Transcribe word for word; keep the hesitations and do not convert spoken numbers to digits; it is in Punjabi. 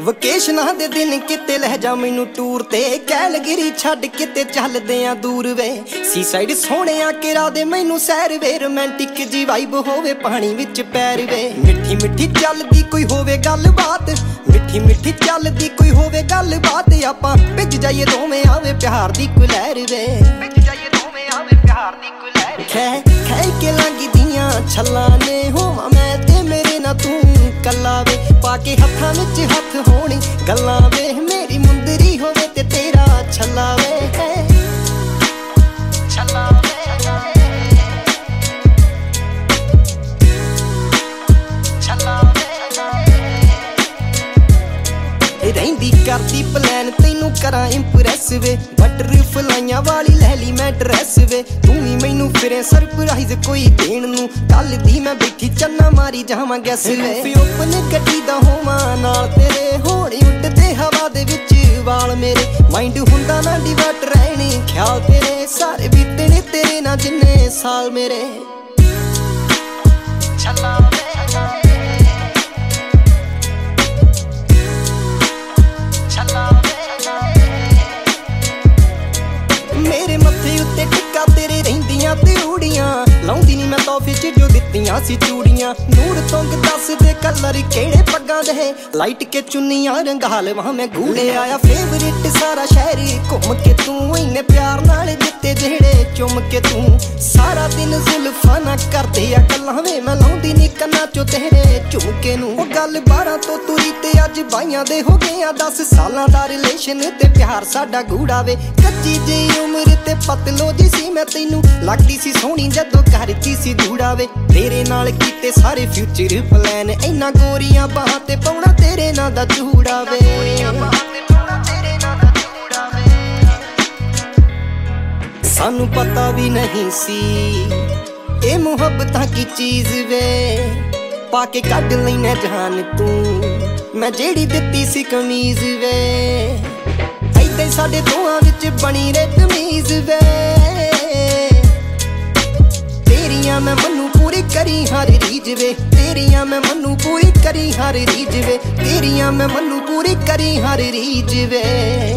ਵਕੇਸ਼ਨਾਂ ਦੇ ਦਿਨ ਕਿਤੇ ਲੈ ਜਾ ਮੈਨੂੰ ਟੂਰ ਤੇ, ਕੈਲਗਰੀ ਛੱਡ ਕਿਤੇ ਚੱਲਦੇ ਆ ਦੂਰ ਵੇ। ਸੀ ਸਾਈਡ ਸੋਹਣਿਆ ਕਿਰਾ ਦੇ ਮੈਨੂੰ ਸੈਰ ਵੇ, ਰੋਮਾਂਟਿਕ ਜੀ ਵਾਈਬ ਹੋਵੇ ਪਾਣੀ ਵਿੱਚ ਪੈਰ ਵੇ। ਮਿੱਠੀ ਮਿੱਠੀ ਚੱਲਦੀ ਕੋਈ ਹੋਵੇ ਗੱਲਬਾਤ, ਮਿੱਠੀ ਮਿੱਠੀ ਚੱਲਦੀ ਕੋਈ ਹੋਵੇ ਗੱਲਬਾਤ, ਆਪਾਂ ਭਿੱਜ ਜਾਈਏ ਦੋਵੇਂ ਆਵੇ ਪਿਆਰ ਦੀ ਕੋਈ ਲਹਿਰ ਵੇ। ਭਿੱਜ ਜਾਈਏ ਦੋਵੇਂ ਆਵੇ ਪਿਆਰ ਦੀ ਕੋਈ ਲਹਿਰ। ਖੈ ਖੈ ਕੇ ਲੰਘਦੀਆਂ ਛੱਲਾਂ ਨੇ ਹੋਵਾਂ ਮੈਂ ਤੇ ਮੇਰੇ ਨਾਲ ਤੂੰ ਕੱਲਾ ਵੇ, ਪਾ ਕੇ ਹੱਥਾਂ ਵਿੱਚ ਹੱਥ ਹੋਣੀ ਗੱਲਾਂ ਵੇ, ਮੇਰੀ ਮੁੰਦਰੀ ਹੋਵੇ ਤੇ ਤੇਰਾ ਛੱਲਾ ਵੇ। ਛੱਲਾ ਵੇ ਛੱਲਾ ਵੇ ਰਹਿੰਦੀ ਕਰਦੀ ਪਲਾਨ ਤੈਨੂੰ ਕਰਾਂ ਇੰਪ੍ਰੈਸ ਵੇ, ਬਟਰਫਲਾਈਆਂ ਵਾਲੀ ਲੈ ਲਈ ਮੈਂ ਡਰੈਸ ਵੇ। ਤੂੰ ਵੀ ਮੈਨੂੰ ਫਿਰੇ ਸਰਪ੍ਰਾਈਜ਼ ਕੋਈ ਦੇਣ ਨੂੰ, ਕੱਲ ਦੀ ਮੈਂ ਬੈਠੀ ਚੰਨਾ ਮਾਰੀ ਜਾਵਾਂ ਗੈਸ ਵੇ। ਓਪਨ ਗੱਡੀ ਦਾ ਹੋਵਾਂ ਨਾਲ ਤੇਰੇ, ਹੋਣੀ ਉੱਡਦੇ ਹਵਾ ਦੇ ਵਿੱਚ ਵਾਲ ਮੇਰੇ, ਮਾਈਂਡ ਹੁੰਦਾ ਨਾ ਡਿਵਰਟ ਰਹਿਣੀ ਖਿਆਲ ਤੇਰੇ, ਸਾਰੇ ਬੀਤੇ ਨੇ ਤੇਰੇ ਨਾਲ ਜਿੰਨੇ ਸਾਲ ਮੇਰੇ। ਛੱਲਾ ਮੇਰੇ ਮੱਥੇ ਉੱਤੇ ਟਿੱਕਾ ਤੇਰੇ ਰਹਿੰਦੀਆਂ ਤੇ ਊੜੀਆਂ, ਲਾਉਂਦੀ ਨੀ ਮੈਂ ਤੋਹਫੇ ਚ ਜੋ ਦਿੱਤੀਆਂ ਸੀ ਚੂੜੀਆਂ। ਨੂਰ ਤੁੰਗ ਦੱਸ ਦੇ ਕਲਰ ਕਿਹੜੇ ਪੱਗਾਂ ਦੇ, ਲਾਈਟ ਕੇ ਚੁੰਨੀਆਂ ਰੰਗਾ ਲਵਾਂ ਮੈਂ ਗੂੜੇ ਆਇਆ ਫੇਵਰਿਟ ਸਾਰਾ ਸ਼ਹਿਰ ਘੁੰਮ ਕੇ ਤੂੰ, ਇੰਨੇ ਪਿਆਰ ਨਾਲ ਦਿੱਤੇ ਜਿਹੜੇ ਚੁੰਮ ਕੇ ਤੂੰ। ਸਾਰਾ ਦਿਨ ਜ਼ੁਲਫਾਂ ਨਾ ਕਰਦੇ ਆ ਗੱਲਾਂ ਵੇ, ਮੈਂ ਲਾਉਂਦੀ ਨੀ ਕੰਨਾਂ ਚੋਂ ਤੇਰੇ ਝੁਮਕੇ ਨੂੰ। ਉਹ ਗੱਲ ਬਾਰਾਂ ਤੋਂ ਤੁਰੀ ਤੇ ਅੱਜ ਬਾਈਆਂ ਦੇ ਹੋ ਗਏ ਆ ਦਸ ਸਾਲਾਂ ਦਾ ਰਿਲੇਸ਼ਨ ਤੇ ਪਿਆਰ ਸਾਡਾ ਗੂੜਾ ਵੇ। ਕੱਚੀ ਜਿਹੀ ਉਮਰ ਤੇ ਪਤਲੋ ਜੀ ਸੀ ਮੈਂ ਤੈਨੂੰ, ਲੱਗਦੀ ਸੀ ਸੋਹਣੀ ਜਦੋਂ ਕਰਦੀ ਸੀ ਗੂੜਾ ਵੇ। ਤੇਰੇ ਨਾਲ ਕੀਤੇ ਸਾਰੇ ਫਿਊਚਰ ਪਲਾਨ, ਇੰਨਾ ਗੋਰੀਆਂ ਬਾਹਾਂ ਤੇ ਪਾਉਣਾ ਤੇਰੇ ਨਾਂ ਦਾ ਚੂੜਾ ਵੇ। ਸਾਨੂੰ ਪਤਾ ਵੀ ਨਹੀਂ ਸੀ ਇਹ ਮੁਹੱਬਤਾਂ ਕੀ ਚੀਜ਼ ਵੇ, ਪਾ ਕੇ ਕੱਢ ਲੈਨੇ ਜਾਨ ਤੂੰ ਮੈਂ ਜਿਹੜੀ ਦਿੱਤੀ ਸੀ ਕਮੀਜ਼ ਵੇ। ਏਦਾਂ ਸਾਡੇ ਦੋਹਾਂ ਵਿੱਚ ਬਣੀ ਰੇ ਤਮੀਜ਼ ਵੇ, ਤੇਰੀਆਂ ਮੈਂ ਮਨੂੰ ਪੂਰੀ ਕਰੀ ਹਰ ਰੀਝ ਵੇ, ਤੇਰੀਆਂ ਮੈਂ ਮਨੂੰ ਪੂਰੀ ਕਰੀ ਹਰ ਰੀਝ ਵੇ, ਤੇਰੀਆਂ ਮੈਂ ਮਨੂੰ ਪੂਰੀ ਕਰੀ ਹਰ ਰੀਝ ਵੇ।